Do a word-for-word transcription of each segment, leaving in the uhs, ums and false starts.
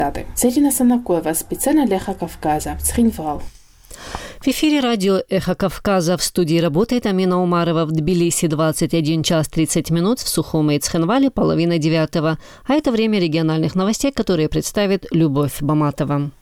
Штаты. Церина Санакоева специально для «Эхо Кавказа», Цхинвал. В эфире радио «Эхо Кавказа». В студии работает Амина Умарова. В Тбилиси двадцать один час тридцать минут, в Сухуме и Цхинвале половина девятого. А это время региональных новостей, которые представит Любовь Баматова.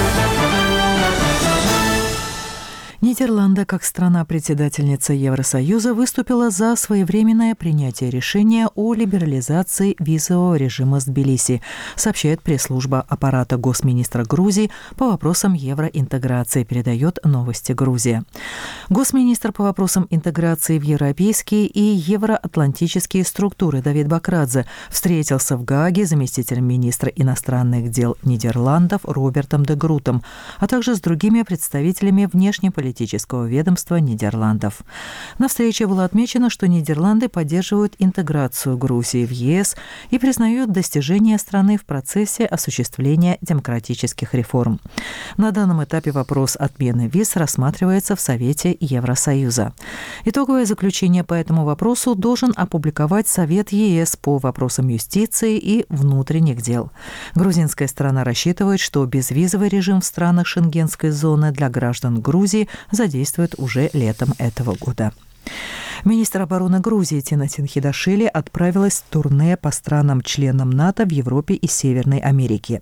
Нидерланды, как страна-председательница Евросоюза, выступила за своевременное принятие решения о либерализации визового режима с Тбилиси, сообщает пресс-служба аппарата госминистра Грузии по вопросам евроинтеграции, передает «Новости Грузия». Госминистр по вопросам интеграции в европейские и евроатлантические структуры Давид Бакрадзе встретился в Гааге с заместителем министра иностранных дел Нидерландов Робертом де Грутом, а также с другими представителями внешнеполитического ведомства Нидерландов. На встрече было отмечено, что Нидерланды поддерживают интеграцию Грузии в ЕС и признают достижения страны в процессе осуществления демократических реформ. На данном этапе вопрос отмены виз рассматривается в Совете Евросоюза. Итоговое заключение по этому вопросу должен опубликовать Совет ЕС по вопросам юстиции и внутренних дел. Грузинская сторона рассчитывает, что безвизовый режим в странах Шенгенской зоны для граждан Грузии задействует уже летом этого года. Министр обороны Грузии Тина Тинхидашвили отправилась в турне по странам-членам НАТО в Европе и Северной Америке.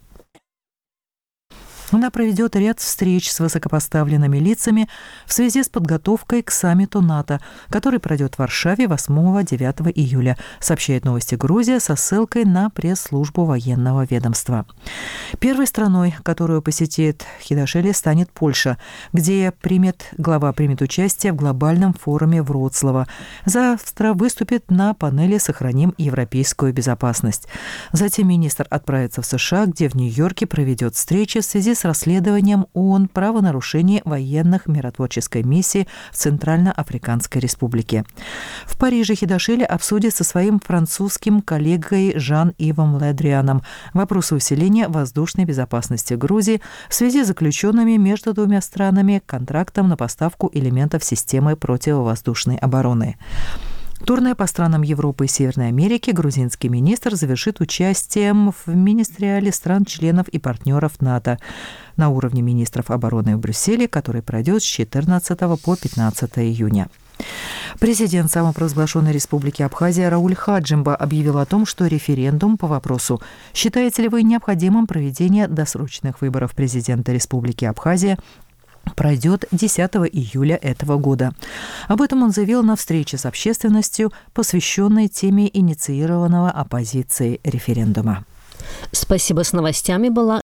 Она проведет ряд встреч с высокопоставленными лицами в связи с подготовкой к саммиту НАТО, который пройдет в Варшаве восьмого-девятого июля, сообщает «Новости Грузия» со ссылкой на пресс-службу военного ведомства. Первой страной, которую посетит Хидашвили, станет Польша, где примет, глава примет участие в глобальном форуме Вроцлава. Завтра выступит на панели «Сохраним европейскую безопасность». Затем министр отправится в США, где в Нью-Йорке проведет встречи в связи с расследованием ООН правонарушений военных миротворческой миссии в Центральноафриканской Республике. В Париже Хидашвили обсудит со своим французским коллегой Жан-Ивом Ледрианом вопросы усиления воздушной безопасности Грузии в связи с заключенными между двумя странами контрактом на поставку элементов системы противовоздушной обороны. Турне по странам Европы и Северной Америки грузинский министр завершит участием в министериале стран-членов и партнеров НАТО на уровне министров обороны в Брюсселе, который пройдет с четырнадцатого по пятнадцатое июня. Президент самопровозглашенной республики Абхазия Рауль Хаджимба объявил о том, что референдум по вопросу «Считаете ли вы необходимым проведение досрочных выборов президента республики Абхазия?» пройдет десятого июля этого года. Об этом он заявил на встрече с общественностью, посвященной теме инициированного оппозицией референдума. Спасибо. С новостями была